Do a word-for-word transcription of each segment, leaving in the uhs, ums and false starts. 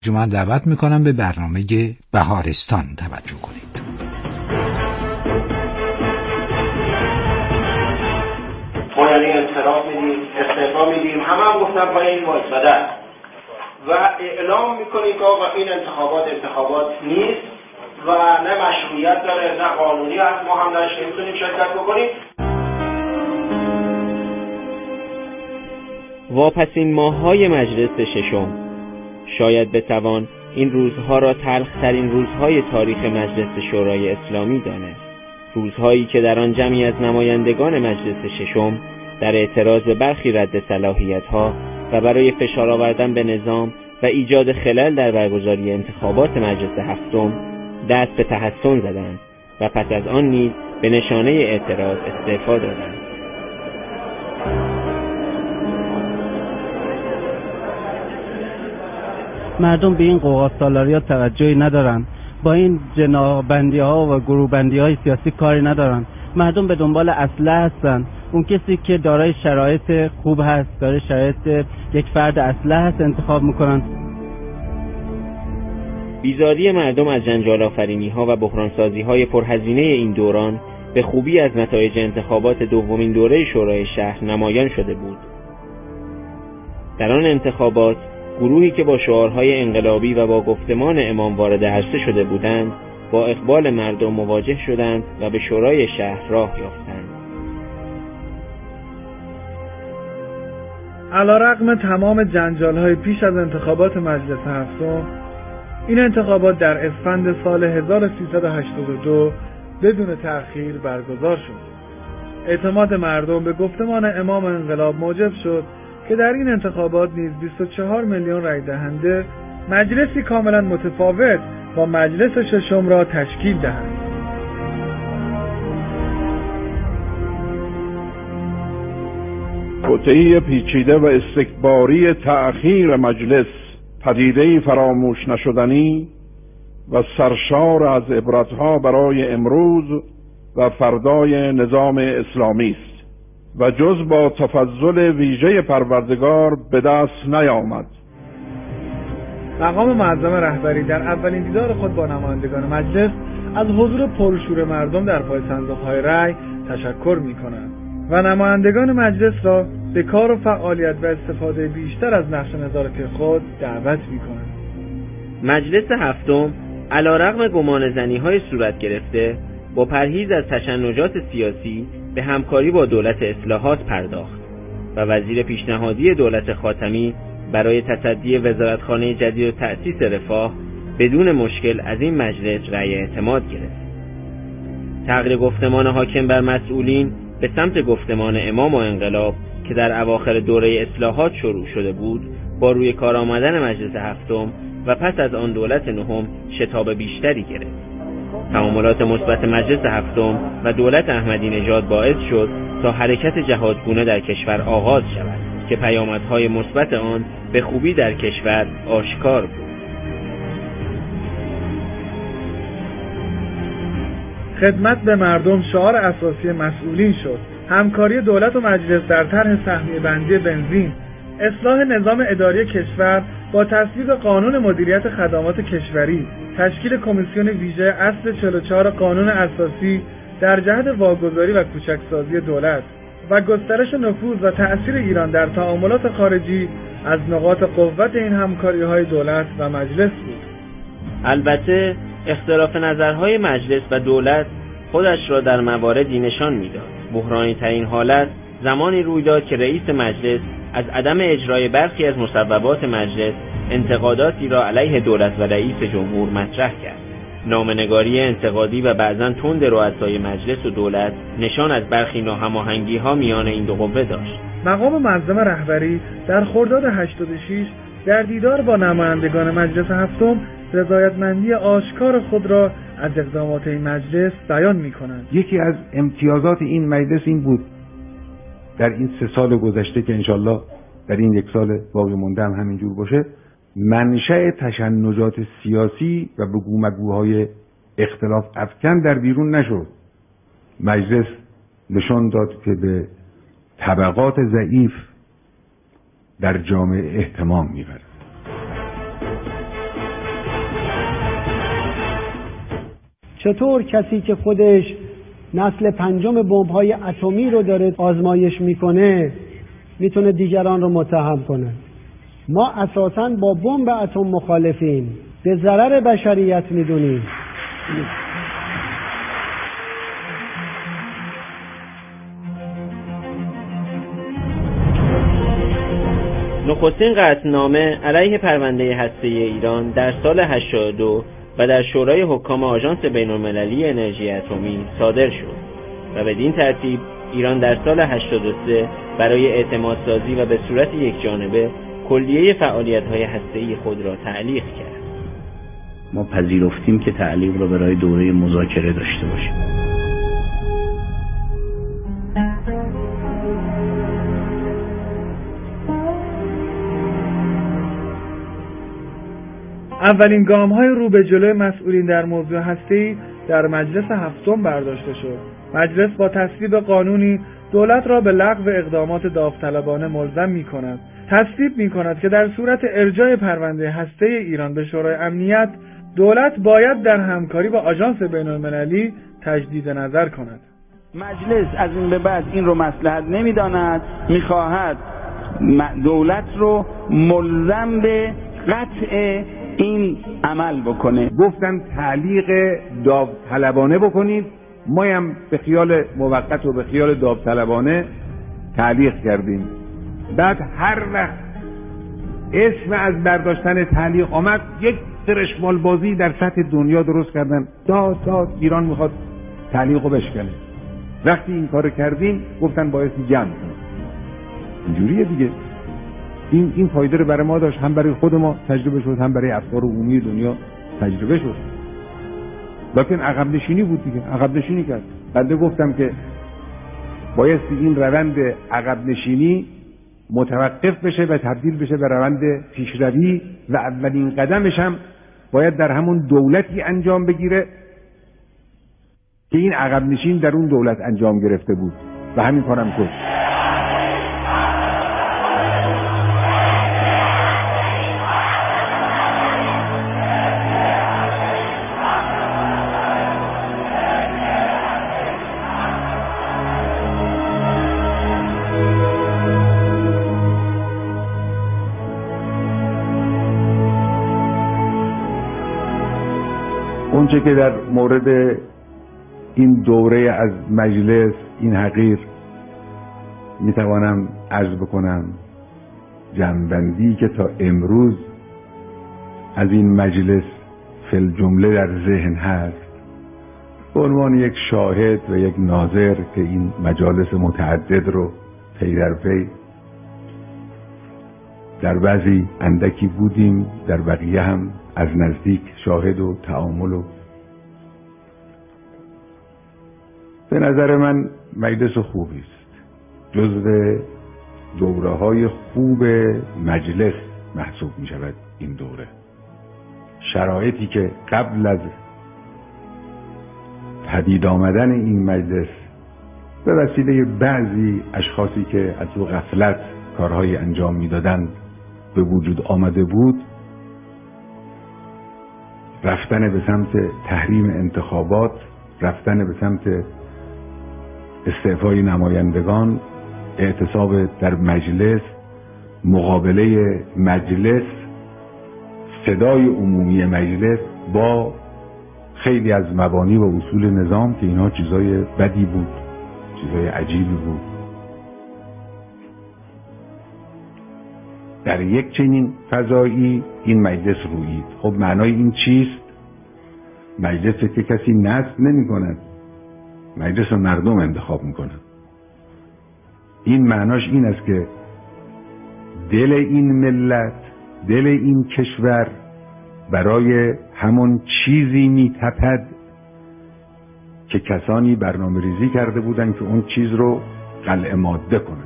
من دعوت میکنم به برنامه بهارستان توجه کنید. ما یعنی انصراف میدیم، استعفا میدیم، همه هم گفتن پای این وایساده و اعلام میکنیم که آقا این انتخابات انتخابات نیست و نه مشروعیت داره نه قانونی هست، ما هم درش نمیتونیم شرکت بکنیم. واپسین ماه‌های مجلس ششم شاید بتوان این روزها را تلخ‌ترین روزهای تاریخ مجلس شورای اسلامی دانست. روزهایی که در آن جمعی از نمایندگان مجلس ششم در اعتراض به برخی رد صلاحیت‌ها و برای فشار آوردن به نظام و ایجاد خلل در برگزاری انتخابات مجلس هفتم دست به تحسن زدند و پس از آن نیز به نشانه اعتراض استعفا دادند. مردم به این قوقا سالاری ها توجهی ندارن، با این جناح‌بندی ها و گروه‌بندی های سیاسی کاری ندارن. مردم به دنبال اصلاح هستن. اون کسی که دارای شرایط خوب هست، دارای شرایط یک فرد اصلاح هست انتخاب میکنن. بیزاری مردم از جنجال آفرینی ها و بحران سازی های پرهزینه این دوران به خوبی از نتایج انتخابات دومین دوره شورای شهر نمایان شده بود. در آن انتخابات گروهی که با شعارهای انقلابی و با گفتمان امام وارد عرصه شده بودند با اقبال مردم مواجه شدند و به شورای شهر راه یافتند. علیرغم تمام جنجال‌های پیش از انتخابات مجلس هفتم، این انتخابات در اسفند سال هزار و سیصد و هشتاد و دو بدون تأخیر برگزار شد. اعتماد مردم به گفتمان امام انقلاب موجب شد که در این انتخابات نیز بیست و چهار میلیون رای دهنده مجلسی کاملا متفاوت با مجلس ششم را تشکیل دهند. توطئه پیچیده و استکباری تأخیر مجلس، پدیده‌ای فراموش نشدنی و سرشار از عبرتها برای امروز و فردای نظام اسلامی است و جز با تفضل ویژه پروردگار به دست نیامد. مقام معظم رهبری در اولین دیدار خود با نمایندگان مجلس از حضور پرشور مردم در پای صندوق‌های رای تشکر می‌کنند و نمایندگان مجلس را به کار و فعالیت و استفاده بیشتر از نقش نظارتی خود دعوت می‌کنند. مجلس هفتم علیرغم گمانه‌زنی‌های صورت گرفته با پرهیز از تشنجات سیاسی به همکاری با دولت اصلاحات پرداخت و وزیر پیشنهادی دولت خاتمی برای تصدی وزارتخانه جدید و تأسیس رفاه بدون مشکل از این مجلس رأی اعتماد گرفت. تغییر گفتمان حاکم بر مسئولین به سمت گفتمان امام و انقلاب که در اواخر دوره اصلاحات شروع شده بود با روی کار آمدن مجلس هفتم و پس از آن دولت نهم شتاب بیشتری گرفت. تعاملات مثبت مجلس هفتم و دولت احمدی نژاد باعث شد تا حرکت جهادگونه در کشور آغاز شود که پیامدهای مثبت آن به خوبی در کشور آشکار بود. خدمت به مردم شعار اساسی مسئولین شد. همکاری دولت و مجلس در طرح سهمیه بندی بنزین، اصلاح نظام اداری کشور با تصویب قانون مدیریت خدمات کشوری، تشکیل کمیسیون ویژه اصل چهل و چهار قانون اساسی در جهت واگذاری و کوچکسازی دولت و گسترش نفوذ و تأثیر ایران در تعاملات خارجی از نقاط قوت این همکاری‌های دولت و مجلس بود. البته اختلاف نظرهای مجلس و دولت خودش را در مواردی نشان میداد. بحرانی ترین حالت زمانی روی داد که رئیس مجلس از عدم اجرای برخی از مصوبات مجلس انتقاداتی را علیه دولت و رئیس جمهور مطرح کرد. نامه‌نگاری انتقادی و بعضاً تند رؤسای مجلس و دولت نشان از برخی ناهماهنگی‌ها میان این دو قوه داشت. مقام معظم رهبری در خرداد هشتاد و شش در دیدار با نمایندگان مجلس هفتم رضایتمندی آشکار خود را از اقدامات این مجلس بیان می‌کنند. یکی از امتیازات این مجلس این بود در این سه سال گذشته که انشالله در این یک سال باقی مونده هم همینجور باشه، منشأ تشنجات سیاسی و بگو مگوهای اختلاف افکن در بیرون نشد. مجلس نشان داد که به طبقات ضعیف در جامعه اهتمام می‌ورد. چطور کسی که خودش نسل پنجم بمب‌های اتمی رو داره آزمایش میکنه میتونه دیگران رو متهم کنه؟ ما اساساً با بمب اتم مخالفیم، به ضرر بشریت میدونیم. نخستین قطعنامه علیه پرونده هسته‌ای ایران در سال هشتاد و دو و در شورای حکام آژانس بین‌المللی انرژی اتمی صادر شد و بدین ترتیب ایران در سال هشتاد و سه برای اعتمادسازی و به صورت یکجانبه کلیه فعالیت‌های هسته‌ای خود را تعلیق کرد. ما پذیرفتیم که تعلیق را برای دوره مذاکره داشته باشیم. اولین گام‌های رو به جلوی مسئولین در موضوع هسته‌ای در مجلس هفتم برداشته شد. مجلس با تصویب قانونی دولت را به لغو اقدامات داوطلبانه ملزم می‌کند. تصویب می‌کند که در صورت ارجاع پرونده هسته‌ای ایران به شورای امنیت، دولت باید در همکاری با آژانس بین‌المللی تجدید نظر کند. مجلس از این به بعد این رو مصلحت نمی‌داند، می‌خواهد دولت رو ملزم به قطع این عمل بکنه. گفتن تعلیق داوطلبانه بکنید، ما هم به خیال موقت و به خیال داوطلبانه تعلیق کردیم. بعد هر وقت اسم از برداشتن تعلیق آمد، یک ترشمال بازی در سطح دنیا درست کردن تا تا ایران میخواد تعلیق رو بشکنه. وقتی این کار کردیم گفتن باید جمع کنیم. اینجوریه دیگه. این این فایده رو برای ما داشت، هم برای خود ما تجربه شد، هم برای افکار عمومی دنیا تجربه شد. لکن عقب نشینی بود دیگه، عقب نشینی کرد. بنده گفتم که باید این روند عقب نشینی متوقف بشه و تبدیل بشه به روند پیشروی و اولین قدمش هم باید در همون دولتی انجام بگیره که این عقب نشین در اون دولت انجام گرفته بود و همین کارم شد. اونچه که در مورد این دوره از مجلس این حقیر میتوانم عرض بکنم، جمع‌بندی که تا امروز از این مجلس فی الجمله در ذهن هست، به عنوان یک شاهد و یک ناظر که این مجالس متعدد رو پی در پی در بعضی اندکی بودیم، در بقیه هم از نزدیک شاهد و تعامل و به نظر من مجلس خوبی است. جزو دوره‌های خوب مجلس محسوب می شود این دوره. شرایطی که قبل از پدید آمدن این مجلس به وسیله بعضی اشخاصی که از او غفلت کارهای انجام میدادند به وجود آمده بود، رفتن به سمت تحریم انتخابات، رفتن به سمت استعفای نمایندگان، اعتصاب در مجلس، مقابله مجلس، صدای عمومی مجلس با خیلی از مبانی و اصول نظام که اینها چیزای بدی بود، چیزای عجیبی بود. در یک چنین فضایی این مجلس رویید. خب معنای این چیست؟ مجلس که کسی نصب نمی کند، مجلس رو مردم انتخاب می کند. این معناش این است که دل این ملت، دل این کشور برای همون چیزی می تپد که کسانی برنامه ریزی کرده بودند که اون چیز رو قلع ماده کنند.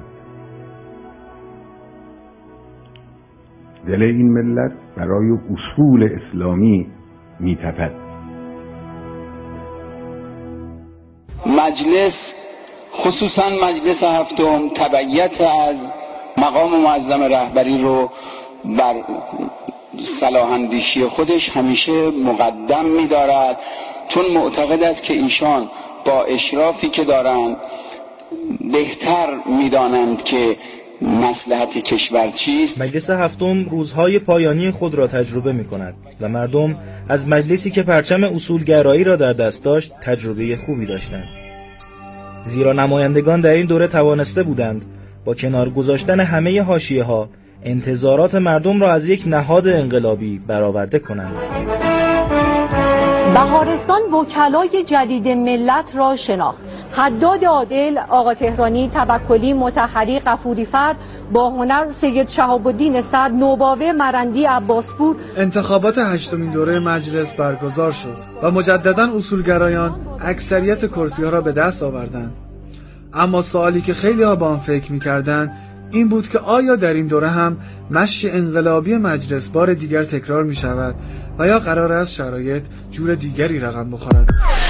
دل این ملت برای اصول اسلامی می تپد. مجلس، خصوصا مجلس هفتم، تبعیت از مقام معظم رهبری رو بر صلاح اندیشی خودش همیشه مقدم می دارد چون معتقد است که ایشان با اشرافی که دارند بهتر می‌دانند که مصلحت کشور چیست. مجلس هفتم روزهای پایانی خود را تجربه می‌کند و مردم از مجلسی که پرچم اصولگرایی را در دست داشت تجربه خوبی داشتند، زیرا نمایندگان در این دوره توانسته بودند با کنار گذاشتن همه حاشیه‌ها انتظارات مردم را از یک نهاد انقلابی برآورده کنند. بهارستان وکلای جدید ملت را شناخت. حداد عادل، آقا تهرانی، توکلی، مطهری، غفوری فرد، با هنر، سید شهاب الدین سعد، نوباوه، مرندی، عباسپور. انتخابات هشتمین دوره مجلس برگزار شد و مجددا اصولگرایان اکثریت کرسی‌ها را به دست آوردند. اما سوالی که خیلی ها با آن فکر می‌کردند این بود که آیا در این دوره هم مشی انقلابی مجلس بار دیگر تکرار می شود و یا قرار است شرایط جور دیگری رقم بخورد؟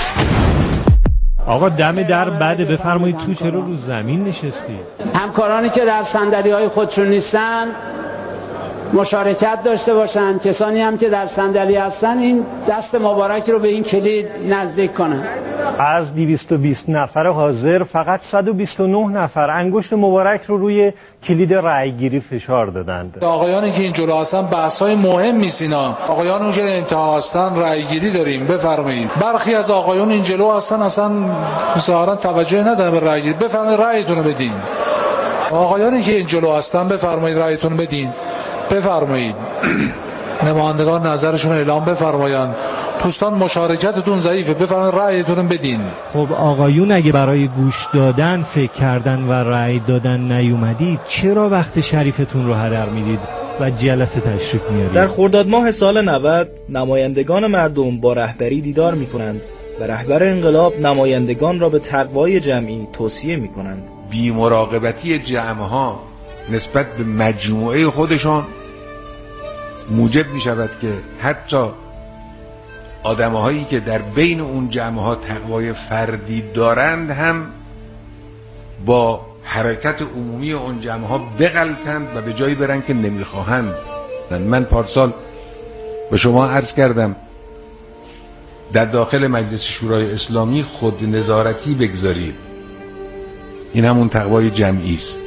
آقا دم در بده، بفرمایید تو، چرا رو زمین نشستید؟ همکارانی که در صندلی‌های خودشون نیستن مشارکت داشته باشن، کسانی هم که در صندلی هستن این دست مبارک رو به این کلید نزدیک کنن. از دویست و بیست نفر حاضر فقط صد و بیست و نه نفر انگشت مبارک رو روی کلید رأی‌گیری فشار دادند. آقایانی که این جلو هستن بحث‌های مهم می‌سینا، آقایانی که انتها هستن رأی‌گیری داریم، بفرمایید. برخی از آقایون این جلو هستن اصلا ظاهرا توجه ندارن به رأی‌گیری، بفرمایید رأیتون رو بدین. آقایانی که این جلو هستن بفرمایید رأیتون رو بدین. بفرمایید. نمایندگان نظرشون اعلام بفرمایند. دوستان مشارکتتون ضعیفه، بفرمایید رأیتون بدین. خب آقایون اگه برای گوش دادن فکر کردن و رأی دادن نیومدید، چرا وقت شریفتون رو هدر میدید و جلسه تشریف میارید؟ در خرداد ماه سال نود نمایندگان مردم با رهبری دیدار میکنند و رهبر انقلاب نمایندگان را به تقوای جمعی توصیه میکنند. بی مراقبتی جمعها نسبت به مجموعه خودشان موجب می شود که حتی آدمهایی که در بین اون جمعها تقوای فردی دارند هم با حرکت عمومی اون جمعها بغلطند و به جایی برن که نمیخواهند. من پارسال به شما عرض کردم در داخل مجلس شورای اسلامی خود نظارتی بگذارید، این همون تقوای جمعی است.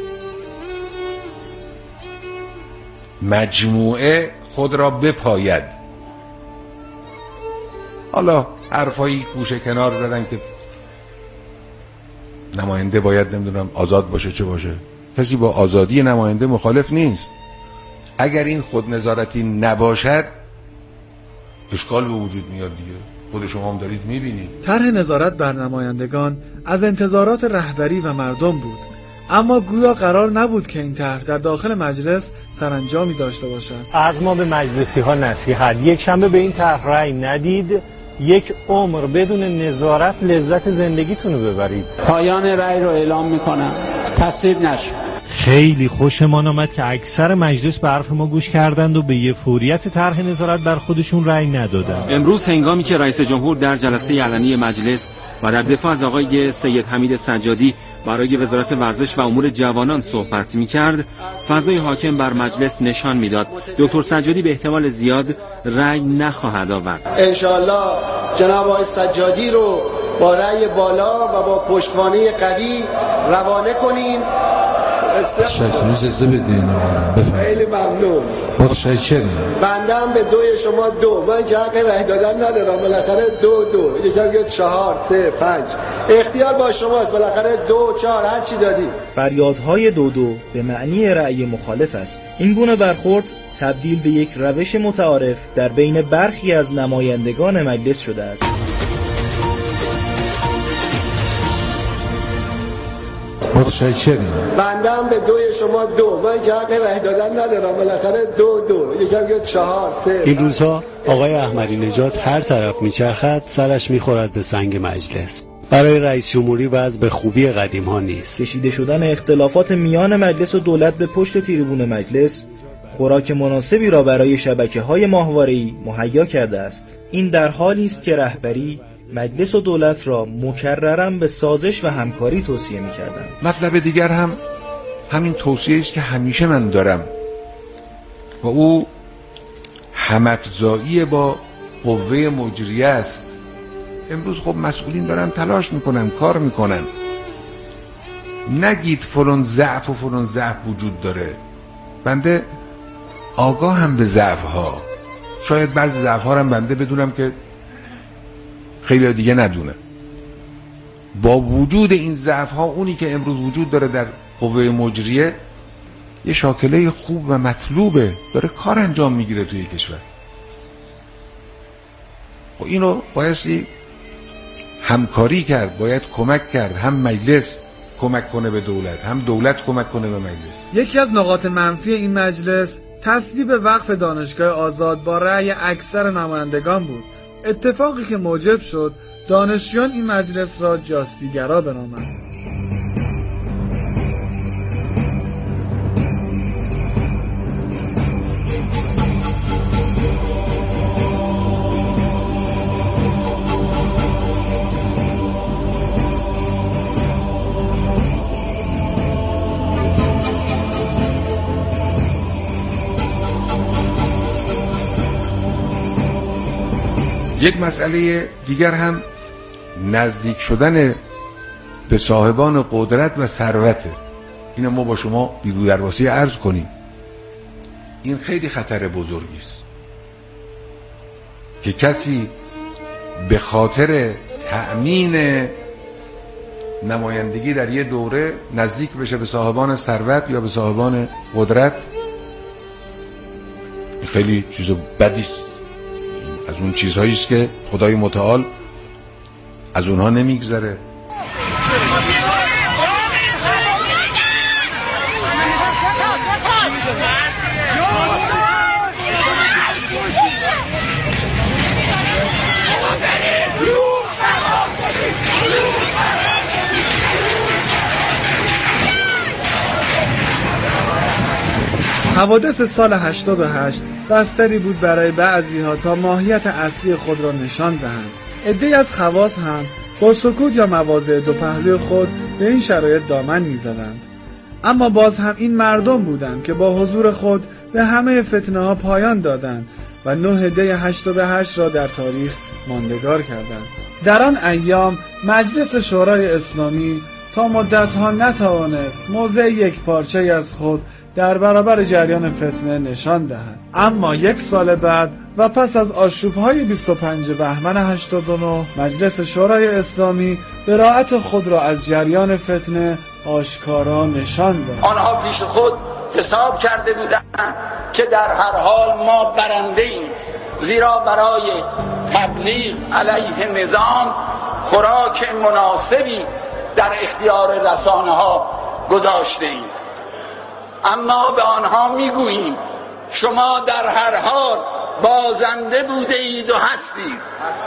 مجموعه خود را بپاید. حالا حرفایی کوشه کنار دادن که نماینده باید نمیدونم آزاد باشه چه باشه. کسی با آزادی نماینده مخالف نیست. اگر این خود نظارتی نباشد اشکال به وجود میاد دیگه. خود شما هم دارید میبینید. طرح نظارت بر نمایندگان از انتظارات رهبری و مردم بود، اما گویا قرار نبود که این طرح در داخل مجلس سرانجامی داشته باشد. از ما به مجلسی ها نصیحت، یک شنبه به این طرح رأی ندید، یک عمر بدون نظارت لذت زندگیتون رو ببرید. پایان رأی رو اعلام میکنم، تصویب نشد. خیلی خوشمان آمد که اکثر مجلس به حرف ما گوش کردند و به یه فوریت طرح نظارت بر خودشون رأی ندادند. امروز هنگامی که رئیس جمهور در جلسه علنی مجلس و در دفاع از آقای سید حمید سجادی برای وزارت ورزش و امور جوانان صحبت می‌کرد، فضای حاکم بر مجلس نشان می‌داد دکتر سجادی به احتمال زیاد رأی نخواهد آورد. انشاءالله جناب آقای سجادی رو با رأی بالا و با پشتوانه قوی روانه کنیم. شکریز اجازه بدین. خیلی ممنون. متشکرم. بنده هم به دوی شما دو، من که حق رأی دادن ندارم، بالاخره دو دو یکم که چهار سه پنج اختیار با شماست، بالاخره دو چهار هر چی دادی. فریادهای دو دو به معنی رأی مخالف است. این گونه برخورد تبدیل به یک روش متعارف در بین برخی از نمایندگان مجلس شده است. متشکرم. بنده هم به دوی شما دو، من که حق رأی دادن ندارم، بالاخره دو دو یکم که چهار سه. این روزها آقای احمدی نژاد هر طرف میچرخد سرش میخورد به سنگ مجلس. برای رئیس جمهوری وضع به خوبی قدیم ها نیست. کشیده شدن اختلافات میان مجلس و دولت به پشت تریبون مجلس خوراک مناسبی را برای شبکه‌های ماهواره‌ای مهیا کرده است. این در حالی است که رهبری مجلس و دولت را مکرراً به سازش و همکاری توصیه می‌کردند. مطلب دیگر هم همین توصیه است که همیشه من دارم و او هم‌افزایی با قوه مجریه است. امروز خب مسئولین دارن تلاش میکنن، کار میکنن. نگید فلان ضعف و فلان ضعف وجود داره. بنده آگاه هم به ضعف ها، شاید بعضی ضعف ها هم بنده بدونم که خیلی دیگه ندونه. با وجود این ضعف ها، اونی که امروز وجود داره در قوه مجریه یه شاکله خوب و مطلوبه، داره کار انجام میگیره توی کشور. و اینو بایستی همکاری کرد، باید کمک کرد، هم مجلس کمک کنه به دولت، هم دولت کمک کنه به مجلس. یکی از نقاط منفی این مجلس تصویب وقف دانشگاه آزاد با رأی اکثر نمایندگان بود، اتفاقی که موجب شد دانشجویان این مجلس را جاسبیگرا بنامند. یک مسئله دیگر هم نزدیک شدن به صاحبان قدرت و ثروته. اینو ما با شما بیرو درواسی عرض کنیم. این خیلی خطر بزرگی است که کسی به خاطر تأمین نمایندگی در یه دوره نزدیک بشه به صاحبان ثروت یا به صاحبان قدرت. این خیلی چیز بدی است، از اون چیزهایی است که خدای متعال از اونها نمیگذره. حوادث سال هشتاد و هشت بستری بود برای بعضی ها تا ماهیت اصلی خود را نشان دهند. عده‌ای از خواص هم با سکوت یا مواضع دو پهلوی خود به این شرایط دامن می‌زدند. اما باز هم این مردم بودند که با حضور خود به همه فتنه ها پایان دادند و نه دی هشتاد و هشت را در تاریخ ماندگار کردند. در آن ایام مجلس شورای اسلامی تا مدتها نتوانست موضع یک پارچه از خود در برابر جریان فتنه نشان دهد. اما یک سال بعد و پس از آشوب‌های بیست و پنج بهمن هشتاد و نه مجلس شورای اسلامی براءت خود را از جریان فتنه آشکارا نشان داد. آنها پیش خود حساب کرده بودند که در هر حال ما برنده ایم، زیرا برای تبلیغ علیه نظام خوراک مناسبی در اختیار رسانه ها گذاشته ایم. اما به آنها میگوییم شما در هر حال بازنده بوده اید و هستید.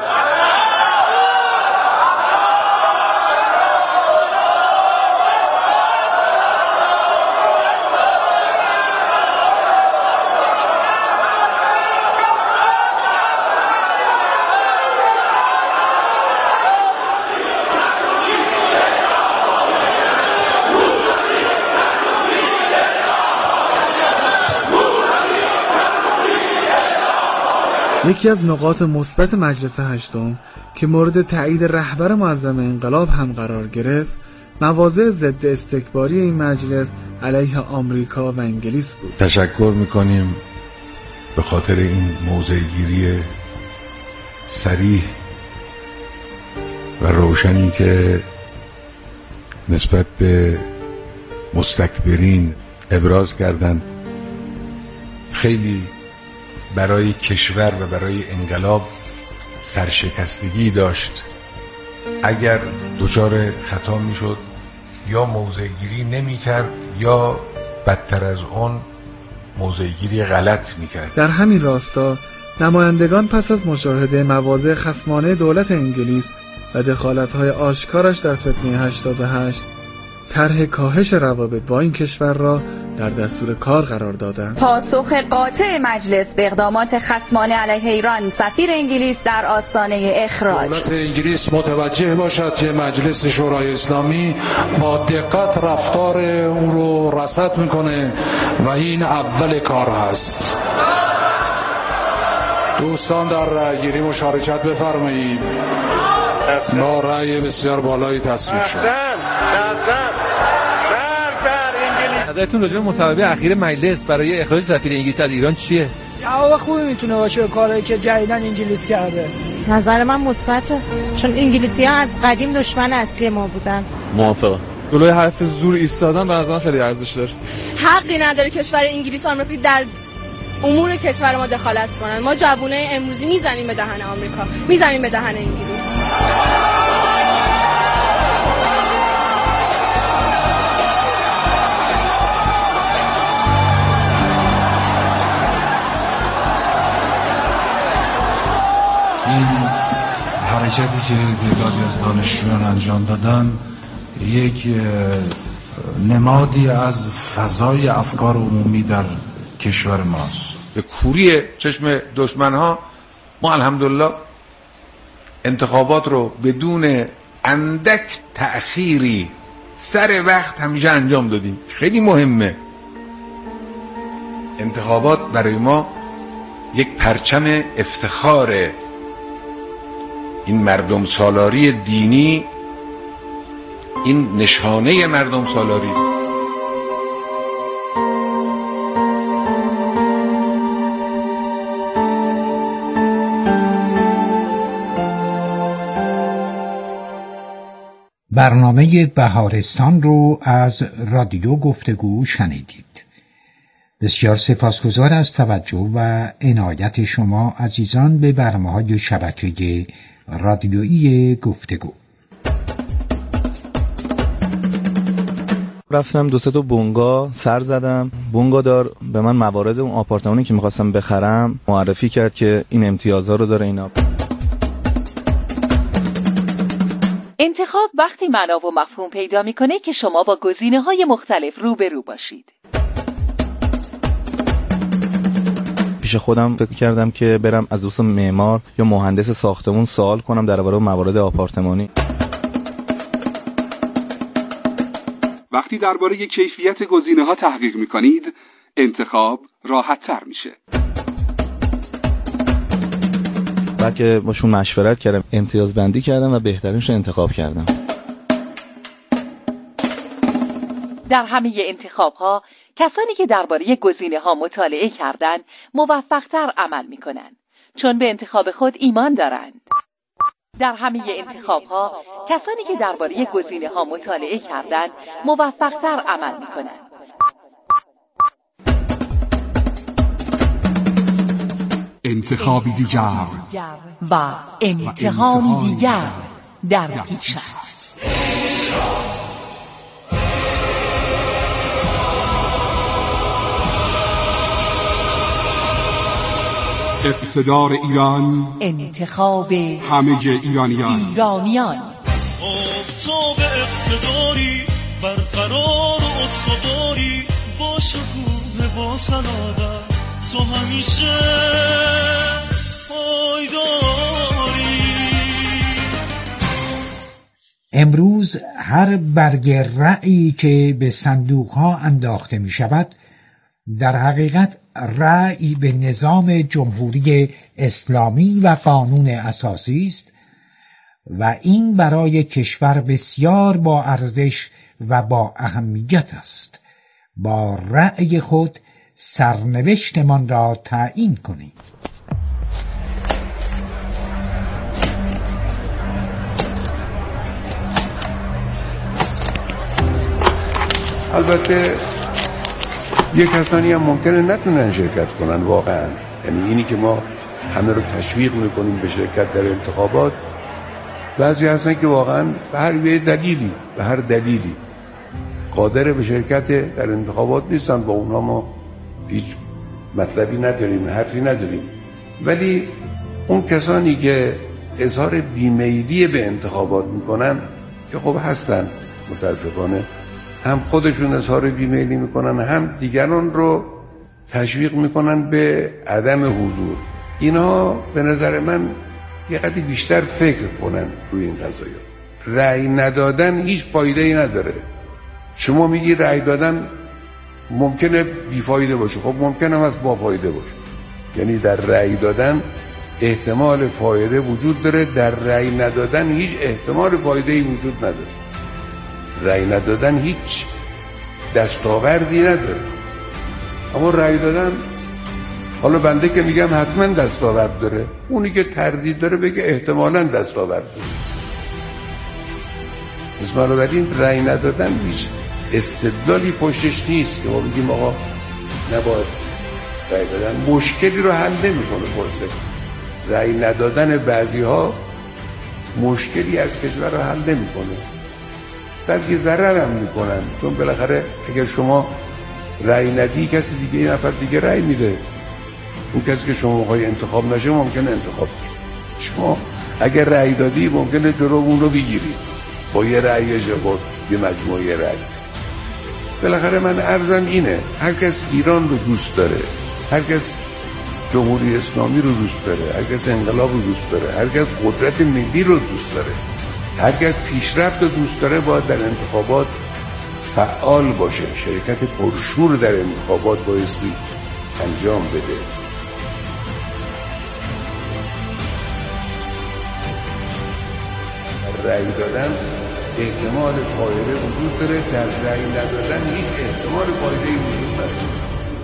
یکی از نقاط مثبت مجلس هشتم که مورد تایید رهبر معظم انقلاب هم قرار گرفت، مواضع ضد استکباری این مجلس علیه آمریکا و انگلیس بود. تشکر میکنیم به خاطر این موضع‌گیری صریح و روشنی که نسبت به مستکبرین ابراز کردند. خیلی برای کشور و برای انقلاب سرشکستگی داشت. اگر دچار خطا میشد یا موضع گیری نمی کرد یا بدتر از اون موضع گیری غلط می کرد. در همین راستا نمایندگان پس از مشاهده مواضع خصمانه دولت انگلیس و دخالت‌های آشکارش در فتنه هشتاد و هشت طرح کاهش روابط با این کشور را در دستور کار قرار دادند. پاسخ قاطع مجلس به اقدامات خصمانه علیه ایران، سفیر انگلیس در آستانه اخراج. دولت انگلیس متوجه باشد که مجلس شورای اسلامی با دقت رفتار اون رو رصد میکنه و این اول کار هست. دوستان در رأی‌گیری مشارکت بفرمایید. با رأی بسیار بالایی تصویب شد. نظرتون راجع به مصوبه اخیر مجلس برای اخراج سفیر انگلیس از ایران چیه؟ جواب خوبی میتونه باشه به کارهایی که جدیداً انگلیس کرده. نظر من مثبته، چون انگلیسی‌ها از قدیم دشمن اصلی ما بودن. موافقم. جلوی حرف زور ایستادن به نظر من خیلی ارزش داره. حقی نداره کشور انگلیس آمریکایی در امور کشور ما دخالت کنن. ما جوونه امروزی میزنیم به دهن آمریکا، میزنیم به دهن انگلیس. این حرکتی که تعدادی از دانشجویان انجام دادن یک نمادی از فضای افکار عمومی در کشور ماست. به کوری چشم دشمن ها ما الحمدلله انتخابات رو بدون اندک تأخیری سر وقت همیشه انجام دادیم. خیلی مهمه. انتخابات برای ما یک پرچم افتخاره. این مردم سالاری دینی، این نشانه مردم سالاری. برنامه بهارستان رو از رادیو گفتگو شنیدید. بسیار سپاسگزار از توجه و عنایت شما عزیزان به برنامه‌های شبکه رادیویی گفتگو. رفتم دو سه تا بونگا سر زدم. بونگا دار به من موارد اون آپارتمانی که میخواستم بخرم معرفی کرد که این امتیازها رو داره. اینا انتخاب وقتی معنا و مفهوم پیدا میکنه که شما با گزینه‌های مختلف روبرو باشید. پیش خودم فکر کردم که برم از دوست معمار یا مهندس ساختمون سوال کنم درباره موارد آپارتمانی. وقتی درباره کیفیت گزینه‌ها تحقیق می‌کنید، انتخاب راحت‌تر میشه. بعد که باشون مشورت کردم، امتیاز بندی کردم و بهترینش رو انتخاب کردم. در همه انتخاب‌ها کسانی که درباره گزینه‌ها مطالعه کردند موفق‌تر عمل می‌کنند، چون به انتخاب خود ایمان دارند. در همه انتخاب‌ها کسانی که درباره گزینه‌ها مطالعه کردند موفق‌تر عمل می‌کنند. انتخابی دیگر و امتحانی دیگر در پیش است. اقتدار ایران، انتخاب همه ایرانیان. ایرانیان آفتاب اقتداری برقرار و استواری با شکوه با سلامت تو همیشه پایداری. امروز هر برگ رأیی که به صندوقها انداخته می شود در حقیقت رأی به نظام جمهوری اسلامی و قانون اساسی است و این برای کشور بسیار با ارزش و با اهمیت است. با رأی خود سرنوشتمان را تعیین کنید. البته یک کسانی هم ممکنه نتونن شرکت کنن واقعا. یعنی اینی که ما همه رو تشویق میکنیم به شرکت در انتخابات، بعضی هستن که واقعا به هر دلیلی به هر دلیلی قادر به شرکت در انتخابات نیستن. با اونها ما هیچ مطلبی نداریم، حرفی نداریم. ولی اون کسانی که اظهار بیمیلی به انتخابات میکنن که خب هستن، متاسفانه هم خودشون اظهار بیمیلی میکنن هم دیگران رو تشویق میکنن به عدم حضور. اینها به نظر من یه قدری بیشتر فکر کنن روی این قضایا. رأی ندادن هیچ فایده ای نداره. شما میگی رأی دادن ممکنه بیفایده باشه، خب ممکنه هم از با فایده باشه. یعنی در رأی دادن احتمال فایده وجود داره، در رأی ندادن هیچ احتمال فایده‌ای وجود نداره. رأی ندادن هیچ دستاوردی نداره، اما رأی دادن، حالا بنده که میگم حتما دستاورد داره، اونی که تردید داره بگه احتمالاً دستاورد داره. پس بنابراین رأی ندادن هیچ استدلالی پشتش نیست که ما بگیم آقا نباید رأی دادن. مشکلی رو حل نمی‌کنه. پرسه رأی ندادن بعضی ها مشکلی از کشور رو حل نمی‌کنه، بلکه ضرر هم میکنن، چون بالاخره اگر شما رأی ندی کسی دیگه یه نفر دیگه رأی میده، اون کسی که شما میخوای انتخاب نشه ممکنه انتخاب بشه. شما اگر رأی دادی ممکنه جلو اون رو بگیری با یه رأی با یه مجموعه رأی. بالاخره من عرضم اینه، هر کس ایران رو دوست داره، هر کس جمهوری اسلامی رو دوست داره، هر کس انقلاب رو دوست داره، هر کس قدرت ملی رو دوست داره، هر کس پیشرفت رو دوست داره، باید در انتخابات فعال باشه، شرکت پرشور در انتخابات بایستی انجام بده. رأی دادن احتمال فایده وجود داره، در رأی ندادن هیچ احتمال فایده‌ای وجود نداره.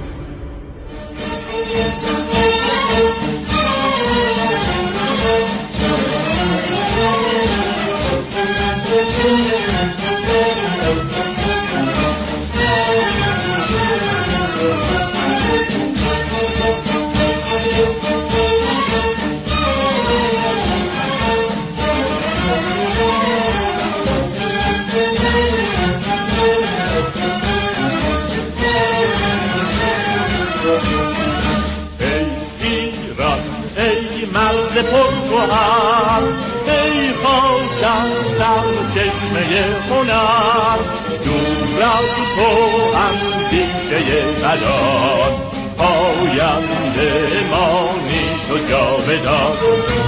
پرگوهر ای خاکم سرچشمه هنر، دور از تو اندیشه بلاد، آینده مانی تو جاودان.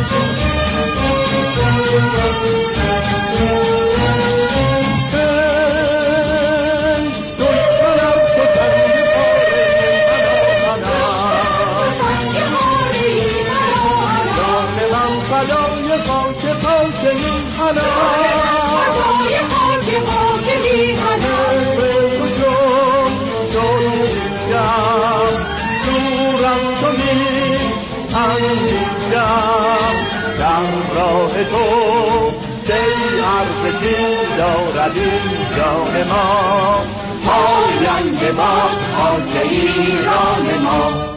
تو دی ارزشی دارد این جان ما، پاینده ما خاک ایران ما.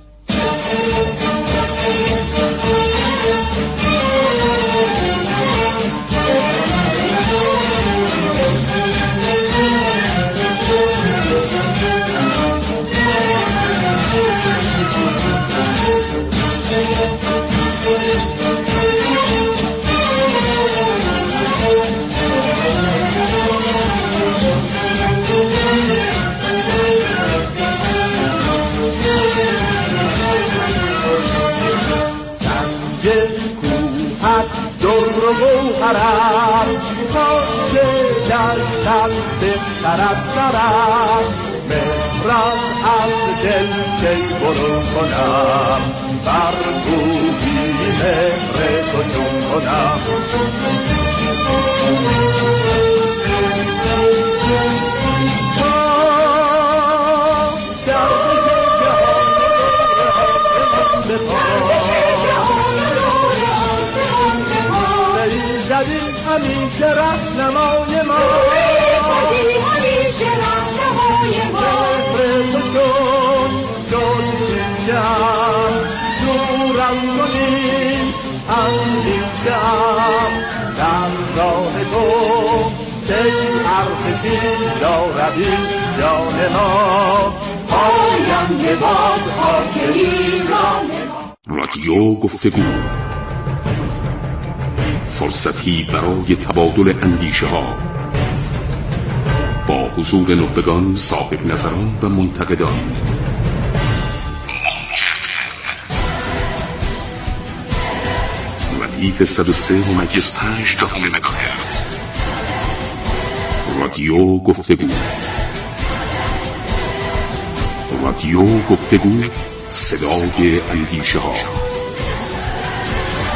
خاک دشتم بهتر از سرم، مهرم از دل کی برون کنم، بر گوهی مهر توشون کنم. همیشه رهنمای ما، همیشه رهنمای ما، مهر تو شد شد چیزم، دورم کنی اندیشم، در راه تو تی ارزشی دارد این جان ما، پاینده باد خاک ایران ما. رادیو گفتگو، فرصتی برای تبادل اندیشه ها با حضور نخبگان، صاحب نظران و منتقدان. ردیف صد و سه و مگز پنج دهم مگاهرتز. رادیو گفتگو. رادیو گفتگو، صدای اندیشه ها.